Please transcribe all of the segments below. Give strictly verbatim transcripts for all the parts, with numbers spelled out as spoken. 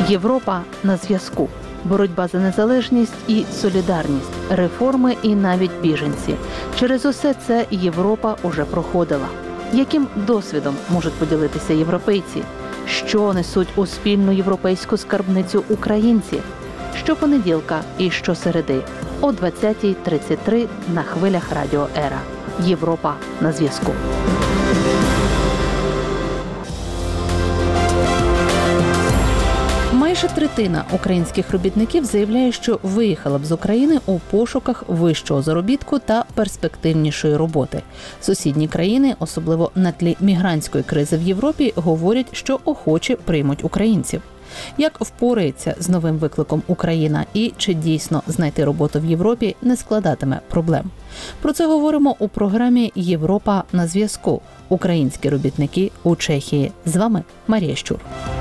Європа на зв'язку. Боротьба за незалежність і солідарність, реформи і навіть біженці. Через усе це Європа уже проходила. Яким досвідом можуть поділитися європейці? Що несуть у спільну європейську скарбницю українці? Щопонеділка і щосереди о двадцятій тридцять три на хвилях Радіо Ера. Європа на зв'язку. Майже третина українських робітників заявляє, що виїхала б з України у пошуках вищого заробітку та перспективнішої роботи. Сусідні країни, особливо на тлі мігрантської кризи в Європі, говорять, що охоче приймуть українців. Як впорається з новим викликом Україна і чи дійсно знайти роботу в Європі не складатиме проблем? Про це говоримо у програмі «Європа на зв'язку». Українські робітники у Чехії. З вами Марія Щур.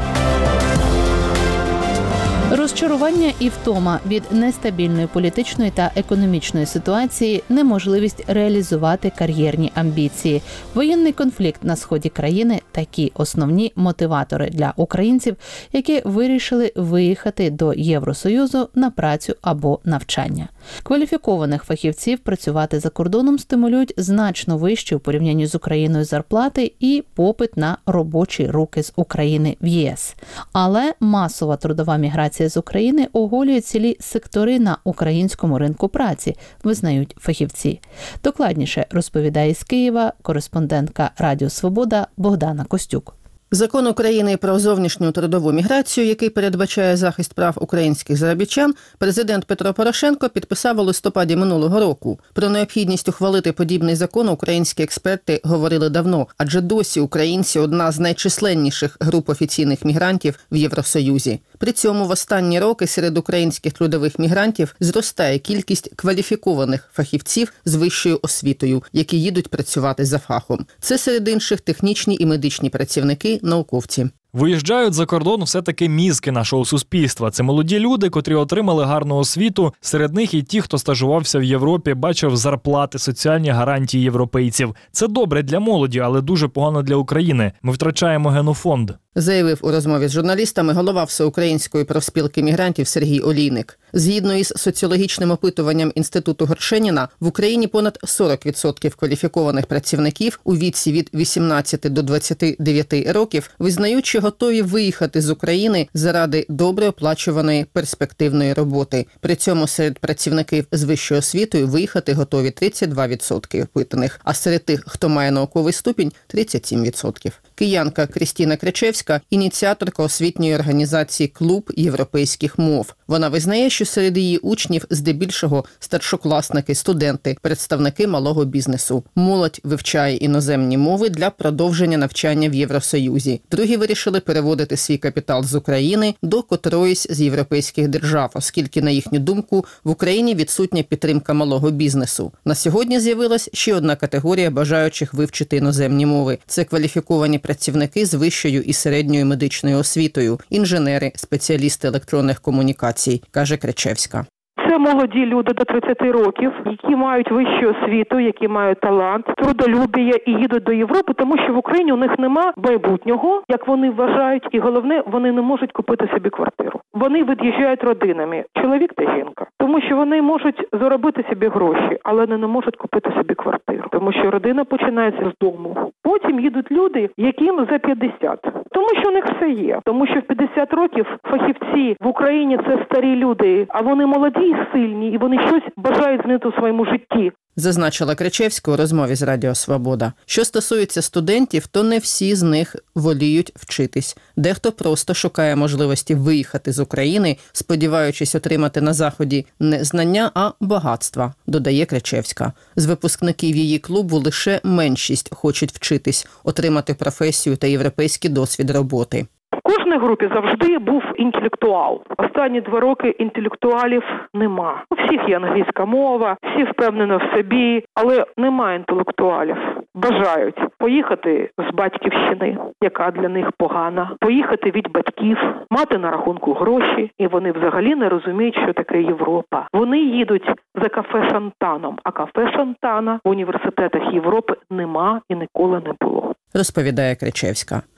Розчарування і втома від нестабільної політичної та економічної ситуації, неможливість реалізувати кар'єрні амбіції, воєнний конфлікт на сході країни – такі основні мотиватори для українців, які вирішили виїхати до Євросоюзу на працю або навчання. Кваліфікованих фахівців працювати за кордоном стимулюють значно вищі у порівнянні з Україною зарплати і попит на робочі руки з України в ЄС. Але масова трудова міграція з України оголює цілі сектори на українському ринку праці, визнають фахівці. Докладніше розповідає з Києва кореспондентка Радіо Свобода Богдана Костюк. Закон України про зовнішню трудову міграцію, який передбачає захист прав українських заробітчан, президент Петро Порошенко підписав у листопаді минулого року. Про необхідність ухвалити подібний закон українські експерти говорили давно, адже досі українці – одна з найчисленніших груп офіційних мігрантів в Євросоюзі. При цьому в останні роки серед українських трудових мігрантів зростає кількість кваліфікованих фахівців з вищою освітою, які їдуть працювати за фахом. Це серед інших технічні і медичні працівники, науковці. Виїжджають за кордон все-таки мізки нашого суспільства. Це молоді люди, котрі отримали гарну освіту. Серед них і ті, хто стажувався в Європі, бачив зарплати, соціальні гарантії європейців. Це добре для молоді, але дуже погано для України. Ми втрачаємо генофонд. Заявив у розмові з журналістами голова Всеукраїнської профспілки мігрантів Сергій Олійник. Згідно із соціологічним опитуванням Інституту Горшеніна, в Україні понад сорок відсотків кваліфікованих працівників у віці від вісімнадцяти до двадцяти дев'яти років визнають, що готові виїхати з України заради добре оплачуваної перспективної роботи. При цьому серед працівників з вищою освітою виїхати готові тридцять два відсотки опитаних, а серед тих, хто має науковий ступінь – тридцять сім відсотків. Киянка Крістіна Кричевська – ініціаторка освітньої організації «Клуб європейських мов». Вона визнає, що серед її учнів здебільшого старшокласники, студенти, представники малого бізнесу. Молодь вивчає іноземні мови для продовження навчання в Євросоюзі. Другі вирішили переводити свій капітал з України до котроїсь з європейських держав, оскільки, на їхню думку, в Україні відсутня підтримка малого бізнесу. На сьогодні з'явилась ще одна категорія бажаючих вивчити іноземні мови. Це кваліфіковані працівники з вищою і середньою медичною освітою, інженери, спеціалісти електронних комунікацій, каже Кричевська. Це молоді люди до тридцяти років, які мають вищу освіту, які мають талант, трудолюбіє і їдуть до Європи, тому що в Україні у них нема майбутнього, як вони вважають, і головне, вони не можуть купити собі квартиру. Вони від'їжджають родинами, чоловік та жінка, тому що вони можуть заробити собі гроші, але не можуть купити собі квартиру, тому що родина починається з дому. Потім їдуть люди, яким за п'ятдесят, тому що у них все є, тому що в п'ятдесят років фахівці в Україні – це старі люди, а вони молоді і сильні, і вони щось бажають змінити у своєму житті. Зазначила Кричевська у розмові з Радіо Свобода. Що стосується студентів, то не всі з них воліють вчитись. Дехто просто шукає можливості виїхати з України, сподіваючись отримати на Заході не знання, а багатства, додає Кричевська. З випускників її клубу лише меншість хочуть вчитись, отримати професію та європейський досвід роботи. В кожній групі завжди був інтелектуал. Останні два роки інтелектуалів нема. У всіх є англійська мова, всі впевнені в собі, але немає інтелектуалів. Бажають поїхати з батьківщини, яка для них погана, поїхати від батьків, мати на рахунку гроші, і вони взагалі не розуміють, що таке Європа. Вони їдуть за кафе Шантаном, а кафе Шантана в університетах Європи нема і ніколи не було. Розповідає Кричевська.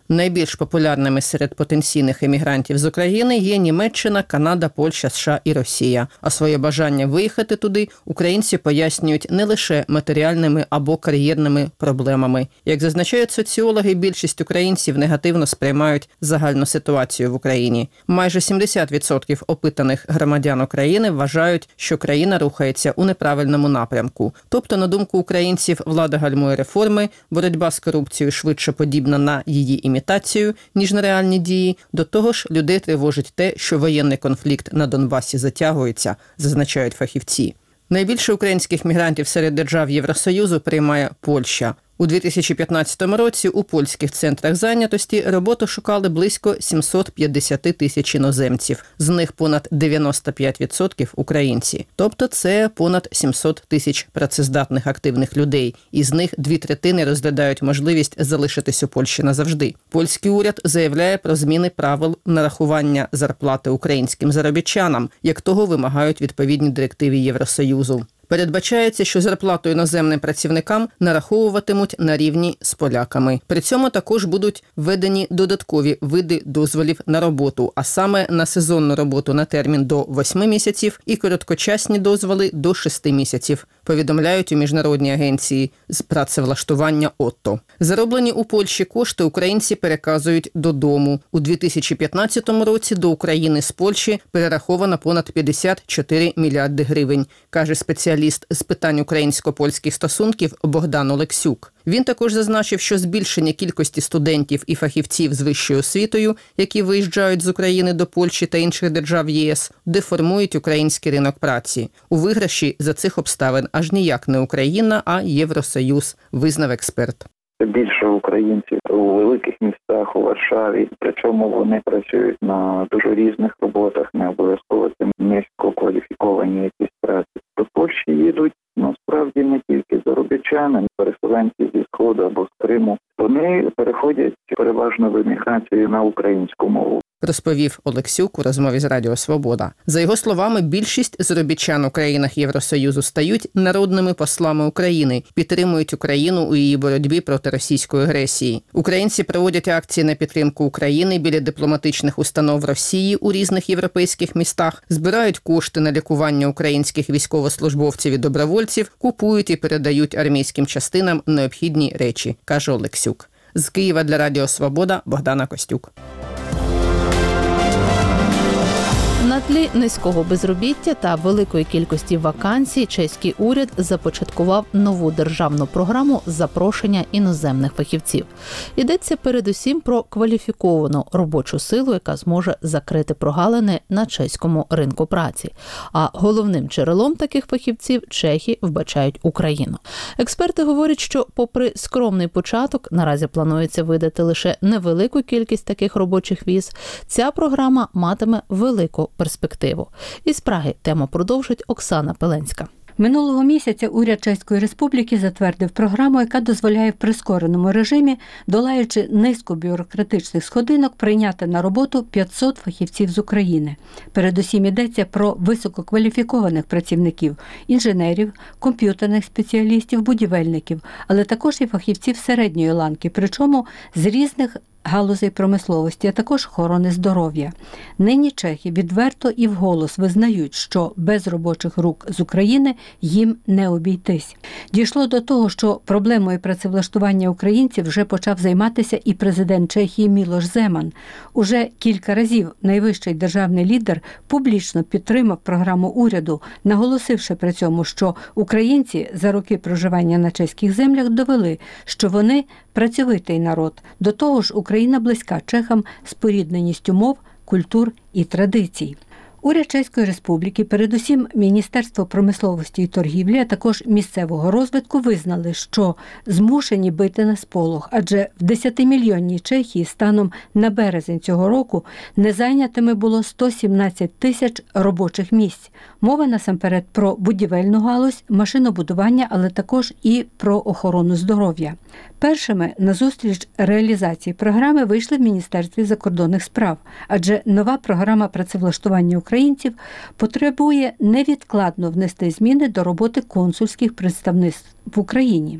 Найбільш популярними серед потенційних емігрантів з України є Німеччина, Канада, Польща, США і Росія. А своє бажання виїхати туди українці пояснюють не лише матеріальними або кар'єрними проблемами. Як зазначають соціологи, більшість українців негативно сприймають загальну ситуацію в Україні. Майже сімдесят відсотків опитаних громадян України вважають, що країна рухається у неправильному напрямку. Тобто, на думку українців, влада гальмує реформи, боротьба з корупцією швидше подібна на її імітацію, ніж на реальні дії. До того ж, людей тривожить те, що воєнний конфлікт на Донбасі затягується, зазначають фахівці. Найбільше українських мігрантів серед держав Євросоюзу приймає Польща. У дві тисячі п'ятнадцятому році у польських центрах зайнятості роботу шукали близько сімсот п'ятдесят тисяч іноземців. З них понад дев'яносто п'ять відсотків – українці. Тобто це понад сімсот тисяч працездатних активних людей. Із них дві третини розглядають можливість залишитись у Польщі назавжди. Польський уряд заявляє про зміни правил нарахування зарплати українським заробітчанам, як того вимагають відповідні директиви Євросоюзу. Передбачається, що зарплату іноземним працівникам нараховуватимуть на рівні з поляками. При цьому також будуть введені додаткові види дозволів на роботу, а саме на сезонну роботу на термін до восьми місяців і короткочасні дозволи до шести місяців, повідомляють у міжнародній агенції з працевлаштування ОТТО. Зароблені у Польщі кошти українці переказують додому. У дві тисячі п'ятнадцятому році до України з Польщі перераховано понад п'ятдесят чотири мільярди гривень, каже спеціаліст з питань українсько-польських стосунків Богдан Олексюк. Він також зазначив, що збільшення кількості студентів і фахівців з вищою освітою, які виїжджають з України до Польщі та інших держав ЄС, деформують український ринок праці. У виграші за цих обставин аж ніяк не Україна, а Євросоюз, визнав експерт. Більше українців у великих містах, у Варшаві, причому вони працюють на дуже різних роботах, не обов'язково це низькокваліфіковані якісь праці. До Польщі їдуть насправді не тільки заробітчани, переселенці зі Сходу або з Криму. Вони переходять переважно в еміграцію на українську мову. Розповів Олексюк у розмові з Радіо Свобода. За його словами, більшість заробітчан у країнах Євросоюзу стають народними послами України, підтримують Україну у її боротьбі проти російської агресії. Українці проводять акції на підтримку України біля дипломатичних установ Росії у різних європейських містах, збирають кошти на лікування українських військовослужбовців і добровольців, купують і передають армійським частинам необхідні речі, каже Олексюк. З Києва для Радіо Свобода Богдана Костюк. На тлі низького безробіття та великої кількості вакансій чеський уряд започаткував нову державну програму запрошення іноземних фахівців. Йдеться передусім про кваліфіковану робочу силу, яка зможе закрити прогалини на чеському ринку праці. А головним джерелом таких фахівців чехи вбачають Україну. Експерти говорять, що попри скромний початок, наразі планується видати лише невелику кількість таких робочих віз, ця програма матиме велику перспективу. Із Праги тему продовжить Оксана Пеленська. Минулого місяця уряд Чеської Республіки затвердив програму, яка дозволяє в прискореному режимі, долаючи низку бюрократичних сходинок, прийняти на роботу п'ятсот фахівців з України. Передусім йдеться про висококваліфікованих працівників, інженерів, комп'ютерних спеціалістів, будівельників, але також і фахівців середньої ланки, причому з різних галузей промисловості, а також охорони здоров'я. Нині чехи відверто і вголос визнають, що без робочих рук з України їм не обійтись. Дійшло до того, що проблемою працевлаштування українців вже почав займатися і президент Чехії Мілош Земан. Уже кілька разів найвищий державний лідер публічно підтримав програму уряду, наголосивши при цьому, що українці за роки проживання на чеських землях довели, що вони працьовитий народ. До того ж, Україна близька чехам спорідненістю мов, культур і традицій. Уряд Чеської Республіки, передусім Міністерство промисловості і торгівлі, а також місцевого розвитку визнали, що змушені бити на сполох, адже в десятимільйонній Чехії станом на березень цього року незайнятими було сто сімнадцять тисяч робочих місць. Мова насамперед про будівельну галузь, машинобудування, але також і про охорону здоров'я. Першими на зустріч реалізації програми вийшли в Міністерстві закордонних справ, адже нова програма працевлаштування українців потребує невідкладно внести зміни до роботи консульських представництв в Україні.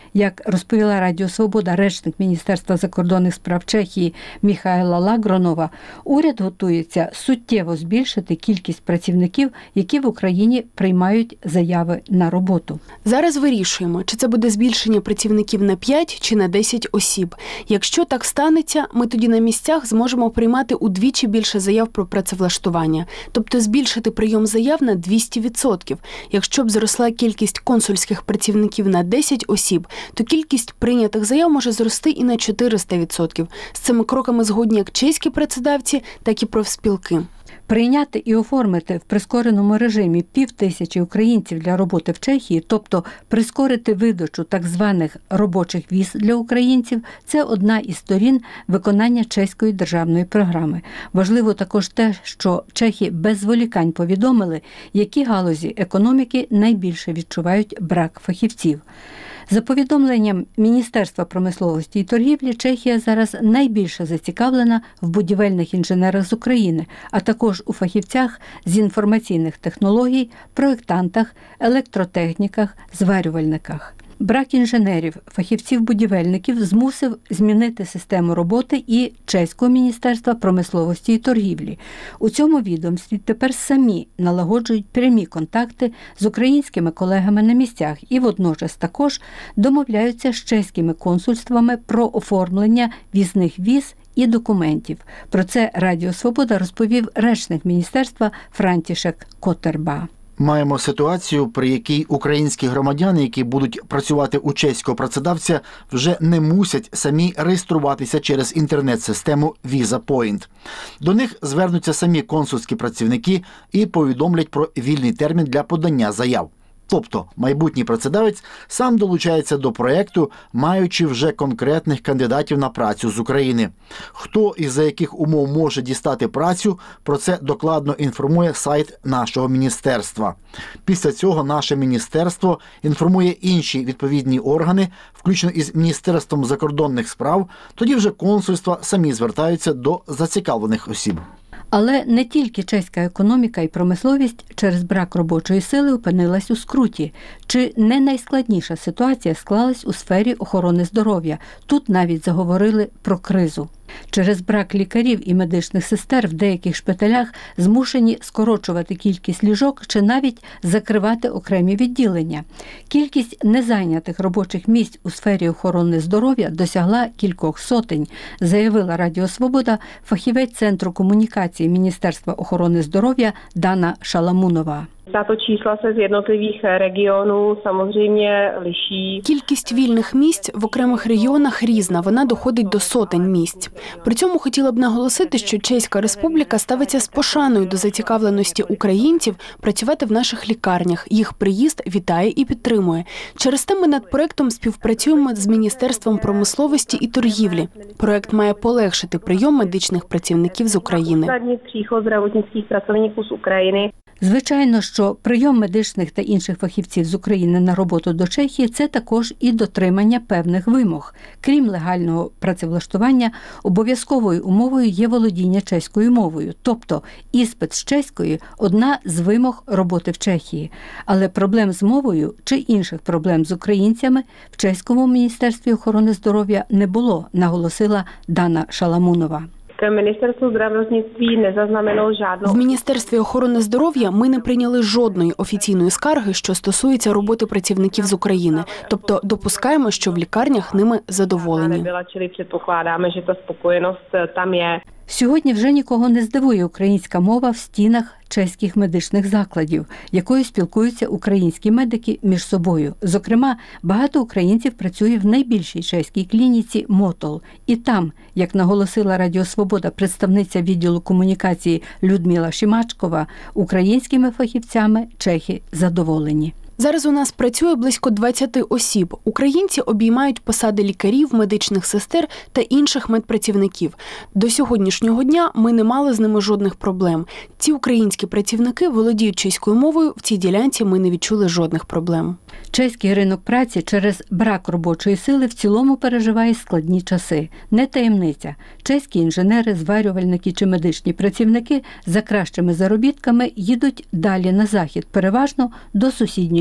Як розповіла Радіо Свобода речник Міністерства закордонних справ Чехії Міхайла Лагронова, уряд готується суттєво збільшити кількість працівників, які в Україні приймають заяви на роботу. Зараз вирішуємо, чи це буде збільшення працівників на п'ять чи на десять осіб. Якщо так станеться, ми тоді на місцях зможемо приймати удвічі більше заяв про працевлаштування, тобто збільшити прийом заяв на двісті відсотків. Якщо б зросла кількість консульських працівників на десять осіб, то кількість прийнятих заяв може зрости і на чотириста відсотків. З цими кроками згодні як чеські працедавці, так і профспілки. Прийняти і оформити в прискореному режимі півтисячі українців для роботи в Чехії, тобто прискорити видачу так званих робочих віз для українців – це одна із сторін виконання чеської державної програми. Важливо також те, що чехи без зволікань повідомили, які галузі економіки найбільше відчувають брак фахівців. За повідомленням Міністерства промисловості і торгівлі, Чехія зараз найбільше зацікавлена в будівельних інженерах з України, а також у фахівцях з інформаційних технологій, проєктантах, електротехніках, зварювальниках. Брак інженерів, фахівців-будівельників змусив змінити систему роботи і чеського Міністерства промисловості і торгівлі. У цьому відомстві тепер самі налагоджують прямі контакти з українськими колегами на місцях і водночас також домовляються з чеськими консульствами про оформлення візних віз і документів. Про це Радіо Свобода розповів речник міністерства Франтішек Котерба. Маємо ситуацію, при якій українські громадяни, які будуть працювати у чеського працедавця, вже не мусять самі реєструватися через інтернет-систему Visa Point. До них звернуться самі консульські працівники і повідомлять про вільний термін для подання заяв. Тобто майбутній працедавець сам долучається до проєкту, маючи вже конкретних кандидатів на працю з України. Хто і за яких умов може дістати працю, про це докладно інформує сайт нашого міністерства. Після цього наше міністерство інформує інші відповідні органи, включно із Міністерством закордонних справ, тоді вже консульства самі звертаються до зацікавлених осіб. Але не тільки чеська економіка і промисловість через брак робочої сили опинилась у скруті. Чи не найскладніша ситуація склалась у сфері охорони здоров'я? Тут навіть заговорили про кризу. Через брак лікарів і медичних сестер в деяких шпиталях змушені скорочувати кількість ліжок чи навіть закривати окремі відділення. Кількість незайнятих робочих місць у сфері охорони здоров'я досягла кількох сотень, заявила Радіо Свобода фахівець Центру комунікації Міністерства охорони здоров'я Дана Шаламунова. Tato čísla se z jednotlivých regionů samozřejmě liší. Кількість вільних місць в окремих регіонах різна, вона доходить до сотень місць. При цьому хотіла б наголосити, що Чеська Республіка ставиться з пошаною до зацікавленості українців працювати в наших лікарнях. Їх приїзд вітає і підтримує. Через те ми над проєктом співпрацюємо з Міністерством промисловості і торгівлі. Проєкт має полегшити прийом медичних працівників з України. Příchod zdravotnických pracovníků z Ukrajiny. Звичайно, що прийом медичних та інших фахівців з України на роботу до Чехії – це також і дотримання певних вимог. Крім легального працевлаштування, обов'язковою умовою є володіння чеською мовою, тобто іспит з чеської – одна з вимог роботи в Чехії. Але проблем з мовою чи інших проблем з українцями в Чеському Міністерстві охорони здоров'я не було, наголосила Дана Шаламунова. Ministerstvo zdravotnictví nezaznamenalo žádnou... В Міністерстві охорони здоров'я ми не прийняли жодної офіційної скарги, що стосується роботи працівників з України. Тобто допускаємо, що в лікарнях ними задоволені. Čili předpokládáme, že ta spokojenost tam je. Сьогодні вже нікого не здивує українська мова в стінах чеських медичних закладів, якою спілкуються українські медики між собою. Зокрема, багато українців працює в найбільшій чеській клініці «Мотол». І там, як наголосила Радіо Свобода представниця відділу комунікації Людмила Шимачкова, українськими фахівцями чехи задоволені. Зараз у нас працює близько двадцять осіб. Українці обіймають посади лікарів, медичних сестер та інших медпрацівників. До сьогоднішнього дня ми не мали з ними жодних проблем. Ці українські працівники володіють чеською мовою, в цій ділянці ми не відчули жодних проблем. Чеський ринок праці через брак робочої сили в цілому переживає складні часи. Не таємниця. Чеські інженери, зварювальники чи медичні працівники за кращими заробітками їдуть далі на захід, переважно до сусідньої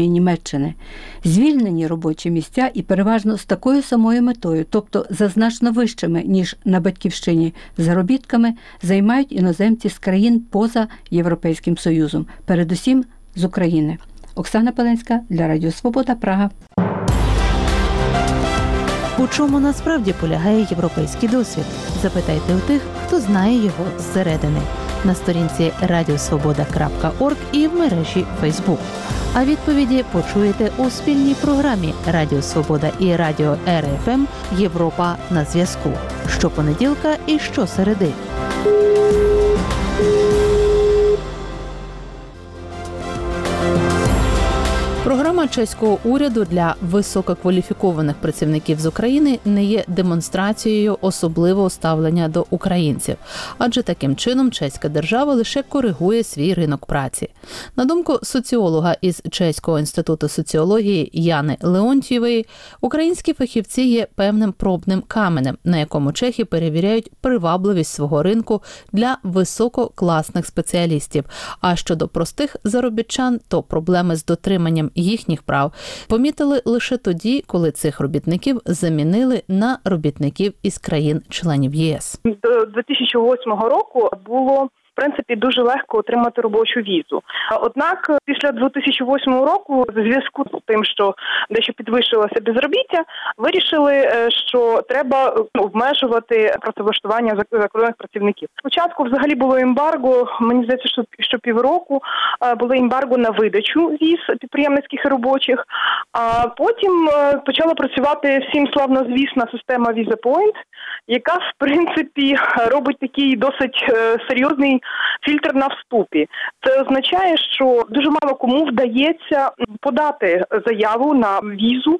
Західної Німеччини. Звільнені робочі місця і переважно з такою самою метою, тобто за значно вищими, ніж на батьківщині, заробітками, займають іноземці з країн поза Європейським Союзом, передусім з України. Оксана Пеленська для Радіо Свобода, Прага. У чому насправді полягає європейський досвід? Запитайте у тих, хто знає його зсередини. На сторінці радіосвобода крапка орг і в мережі Фейсбук. А відповіді почуєте у спільній програмі Радіо Свобода і Радіо Ер Еф Ем «Європа на зв'язку». Щопонеділка і щосереди. Програма чеського уряду для висококваліфікованих працівників з України не є демонстрацією особливого ставлення до українців, адже таким чином чеська держава лише коригує свій ринок праці. На думку соціолога із Чеського інституту соціології Яни Леонтьєвої, українські фахівці є певним пробним каменем, на якому чехи перевіряють привабливість свого ринку для висококласних спеціалістів. А щодо простих заробітчан, то проблеми з дотриманням їхніх прав помітили лише тоді, коли цих робітників замінили на робітників із країн-членів ЄС. До дві тисячі восьмого року було в принципі дуже легко отримати робочу візу. Однак після дві тисячі восьмого року, в зв'язку з тим, що дещо підвищилося безробіття, вирішили, що треба обмежувати працевлаштування закордонних працівників. Спочатку взагалі було ембарго, мені здається, що, що півроку було ембарго на видачу віз підприємницьких і робочих, а потім почала працювати всім славнозвісна система VisaPoint, яка в принципі робить такий досить серйозний фільтр на вступі. Це означає, що дуже мало кому вдається подати заяву на візу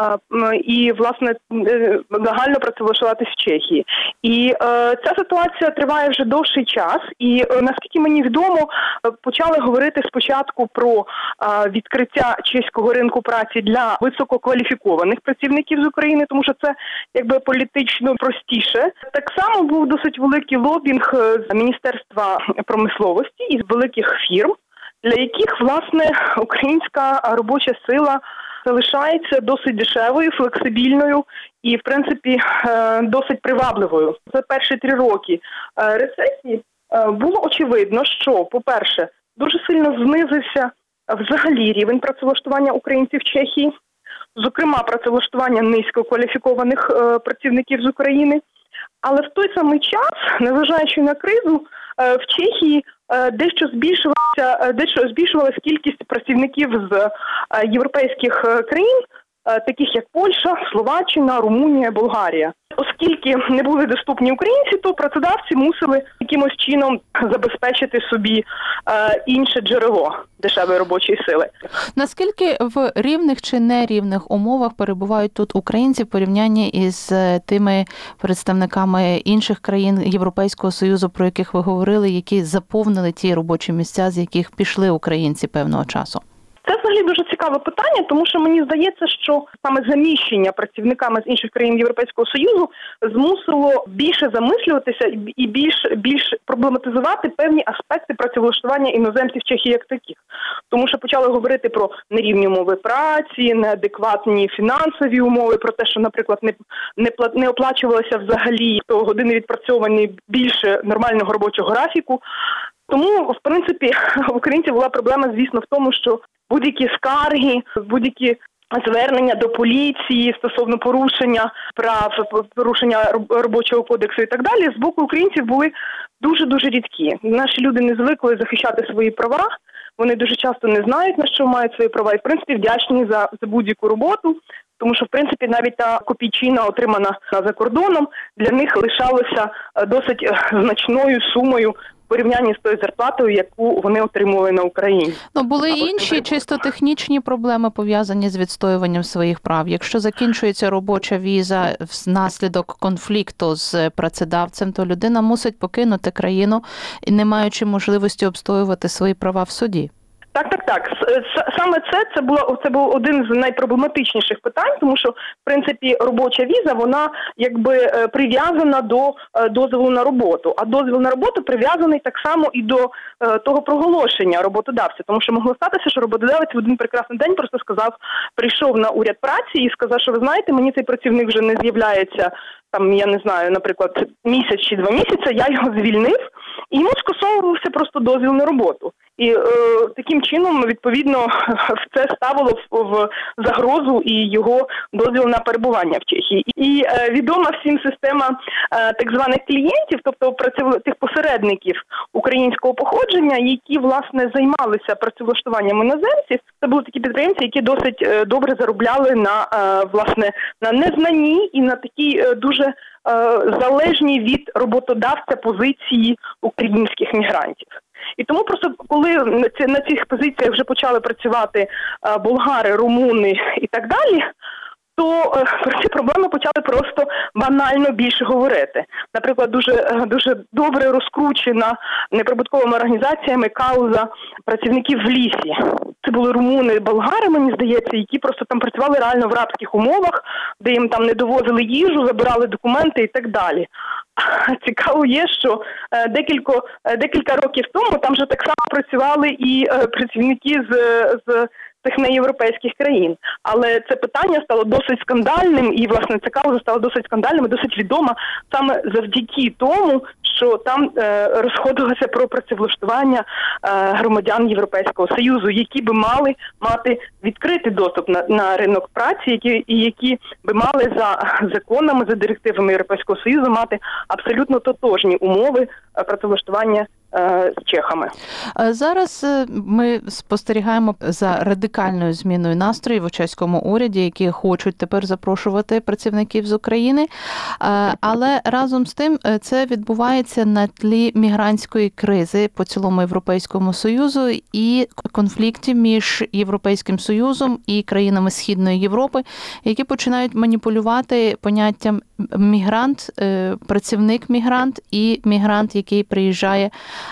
і, власне, легально працевлаштуватись в Чехії. І ця ситуація триває вже довший час, і, наскільки мені відомо, почали говорити спочатку про відкриття чеського ринку праці для висококваліфікованих працівників з України, тому що це, якби, політично простіше. Так само був досить великий лобінг з Міністерства промисловості із великих фірм, для яких, власне, українська робоча сила залишається досить дешевою, флексибільною і, в принципі, досить привабливою. За перші три роки рецесії було очевидно, що, по-перше, дуже сильно знизився взагалі рівень працевлаштування українців в Чехії, зокрема, працевлаштування низькокваліфікованих працівників з України. Але в той самий час, незважаючи на кризу, в Чехії дещо збільшувалася, дещо збільшувалася кількість працівників з європейських країн, таких як Польща, Словаччина, Румунія, Болгарія. Оскільки не були доступні українці, то працедавці мусили якимось чином забезпечити собі е, інше джерело дешевої робочої сили. Наскільки в рівних чи нерівних умовах перебувають тут українці в порівнянні із тими представниками інших країн Європейського Союзу, про яких ви говорили, які заповнили ті робочі місця, з яких пішли українці певного часу? Це взагалі дуже цікаве питання, тому що мені здається, що саме заміщення працівниками з інших країн Європейського Союзу змусило більше замислюватися і більш, більш проблематизувати певні аспекти працевлаштування іноземців в Чехії як таких. Тому що почали говорити про нерівні умови праці, неадекватні фінансові умови, про те, що, наприклад, не, не, не оплачувалося взагалі то години відпрацьовані більше нормального робочого графіку. Тому, в принципі, в українців була проблема, звісно, в тому, що будь-які скарги, будь-які звернення до поліції стосовно порушення прав, порушення робочого кодексу і так далі, з боку українців були дуже-дуже рідкі. Наші люди не звикли захищати свої права, вони дуже часто не знають, на що мають свої права, і, в принципі, вдячні за, за будь-яку роботу, тому що, в принципі, навіть та копійчина, отримана за кордоном, для них лишалася досить значною сумою в порівнянні з тою зарплатою, яку вони отримували на Україні. Ну, були й інші чисто технічні проблеми, пов'язані з відстоюванням своїх прав. Якщо закінчується робоча віза внаслідок конфлікту з працедавцем, то людина мусить покинути країну, не маючи можливості обстоювати свої права в суді. Так, так, так. Саме це, це було, це був один з найпроблематичніших питань, тому що, в принципі, робоча віза, вона якби прив'язана до дозволу на роботу. А дозвіл на роботу прив'язаний так само і до того проголошення роботодавця. Тому що могло статися, що роботодавець в один прекрасний день просто сказав, прийшов на уряд праці і сказав, що ви знаєте, мені цей працівник вже не з'являється, там, я не знаю, наприклад, місяць чи два місяці, я його звільнив, і йому скасовувався просто дозвіл на роботу. І е, таким чином, відповідно, це ставило в, в загрозу і його дозвіл на перебування в Чехії. І е, відома всім система е, так званих клієнтів, тобто працев... тих посередників українського походження, які, власне, займалися працевлаштуванням іноземців. Це були такі підприємці, які досить е, добре заробляли на, е, власне, на незнанні і на такій е, дуже е, залежній від роботодавця позиції українських мігрантів. І тому просто, коли на цих позиціях вже почали працювати болгари, румуни і так далі, то про ці проблеми почали просто банально більше говорити. Наприклад, дуже, дуже добре розкручена неприбутковими організаціями кауза працівників в лісі. Це були румуни, болгари, мені здається, які просто там працювали реально в рабських умовах, де їм там не довозили їжу, забирали документи і так далі. Цікаво є, що декілька, декілька років тому там вже так само працювали і працівники з, з цих неєвропейських країн. Але це питання стало досить скандальним, і, власне, ця кауза стала досить скандальним і досить відома саме завдяки тому, що там е, розходилося про працевлаштування е, громадян Європейського Союзу, які би мали мати відкритий доступ на, на ринок праці, які, і які би мали за законами, за директивами Європейського Союзу мати абсолютно тотожні умови працевлаштування з чехами. Зараз ми спостерігаємо за радикальною зміною настроїв у чеському уряді, які хочуть тепер запрошувати працівників з України. Але разом з тим це відбувається на тлі мігрантської кризи по цілому Європейському Союзу і конфліктів між Європейським Союзом і країнами Східної Європи, які починають маніпулювати поняттям мігрант, працівник-мігрант і мігрант, який приїжджає,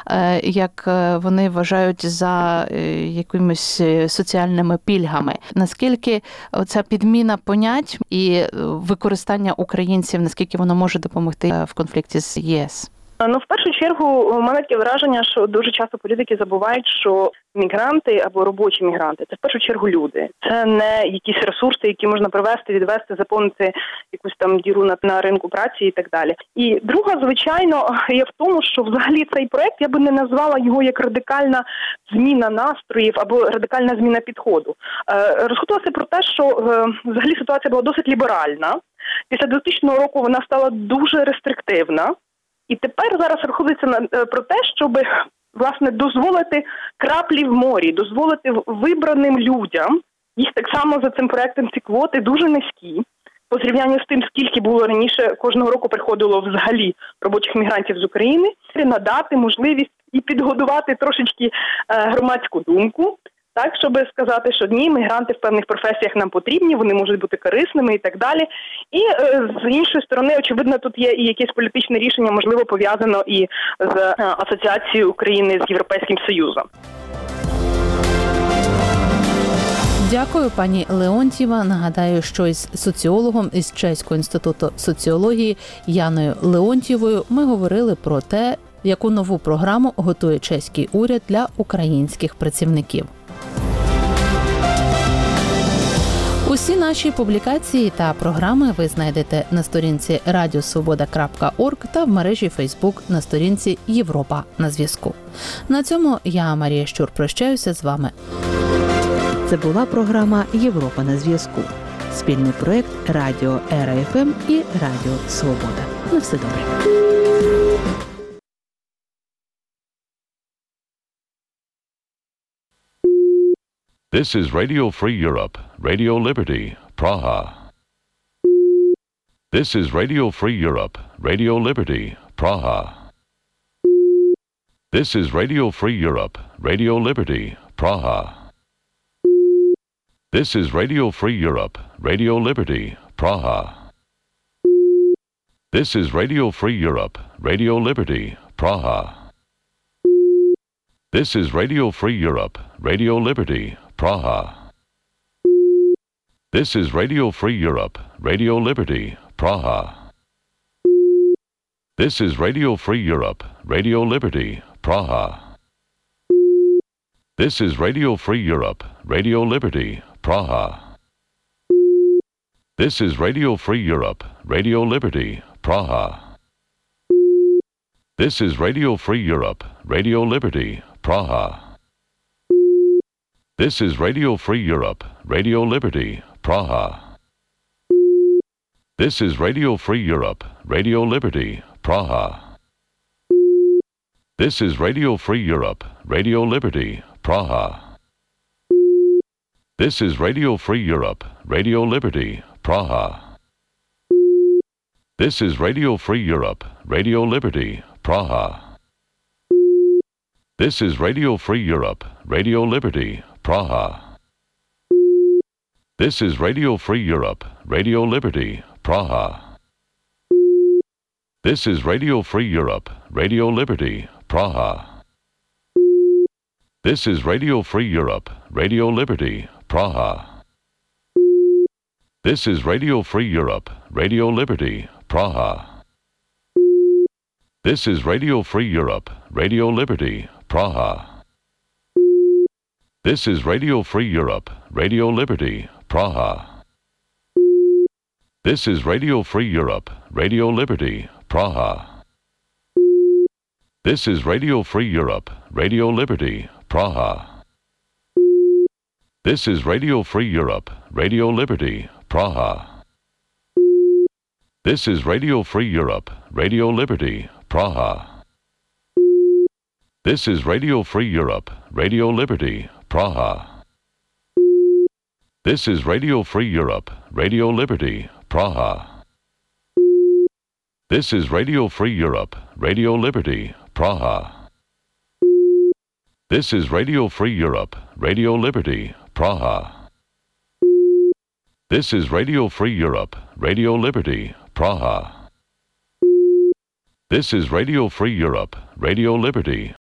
як вони вважають, за якимись соціальними пільгами. Наскільки ця підміна понять і використання українців, наскільки воно може допомогти в конфлікті з ЄС? Ну, в першу чергу, у мене таке враження, що дуже часто політики забувають, що мігранти або робочі мігранти – це в першу чергу люди. Це не якісь ресурси, які можна привезти, відвести, заповнити якусь там діру на, на ринку праці і так далі. І друга, звичайно, є в тому, що взагалі цей проект, я би не назвала його як радикальна зміна настроїв або радикальна зміна підходу. Е, розходилося про те, що е, взагалі ситуація була досить ліберальна. Після двохтисячного року вона стала дуже рестриктивна. І тепер зараз розходиться про те, щоб, власне, дозволити краплі в морі, дозволити вибраним людям, їх так само за цим проектом ці квоти дуже низькі, по зрівнянню з тим, скільки було раніше, кожного року приходило взагалі робочих мігрантів з України, надати можливість і підгодувати трошечки громадську думку, так, щоб сказати, що ні, мігранти в певних професіях нам потрібні, вони можуть бути корисними і так далі. І е, з іншої сторони, очевидно, тут є і якесь політичне рішення, можливо, пов'язано і з е, асоціацією України з Європейським Союзом. Дякую, пані Леонтьєва. Нагадаю, що із соціологом із Чеського інституту соціології Яною Леонтьєвою ми говорили про те, яку нову програму готує чеський уряд для українських працівників. Усі наші публікації та програми ви знайдете на сторінці радіосвобода крапка орг та в мережі Фейсбук на сторінці Європа на зв'язку. На цьому я, Марія Щур, прощаюся з вами. Це була програма «Європа на зв'язку». Спільний проєкт Радіо Ера еф ем і Радіо Свобода. На все добре. This is Radio Free Europe, Radio Liberty, Praha. This is Radio Free Europe, Radio Liberty, Praha. This is Radio Free Europe, Radio Liberty, Praha. This is Radio Free Europe, Radio Liberty, Praha. This is Radio Free Europe, Radio Liberty, Praha. This is Radio Free Europe, Radio Liberty, Praha. This is Radio Free Europe, Radio Liberty, Praha. This is Radio Free Europe, Radio Liberty, Praha. This is Radio Free Europe, Radio Liberty, Praha. This is Radio Free Europe, Radio Liberty, Praha. This is Radio Free Europe, Radio Liberty, Praha. This is Radio Free Europe, Radio Liberty, Praha. This is Radio Free Europe, Radio Liberty, Praha. This is Radio Free Europe, Radio Liberty, Praha. This is Radio Free Europe, Radio Liberty, Praha. This is Radio Free Europe, Radio Liberty, Praha. This is Radio Free Europe, Radio Liberty, Praha. This is Radio Free Europe, Radio Liberty, Praha. This is Radio Free Europe, Radio Liberty, Praha. This is Radio Free Europe, Radio Liberty, Praha. This is Radio Free Europe, Radio Liberty, Praha. This is Radio Free Europe, Radio Liberty, Praha. This is Radio Free Europe, Radio Liberty, Praha. This is Radio Free Europe, Radio Liberty, Praha. This is Radio Free Europe, Radio Liberty, Praha. This is Radio Free Europe, Radio Liberty, Praha. This is Radio Free Europe, Radio Liberty, Praha. This is Radio Free Europe, Radio Liberty, Praha. This is Radio Free Europe, Radio Liberty, Praha. This is Radio Free Europe, Radio Liberty, Praha. This is Radio Free Europe, Radio Liberty, Praha. This is Radio Free Europe, Radio Liberty, Praha. This is Radio Free Europe, Radio Liberty,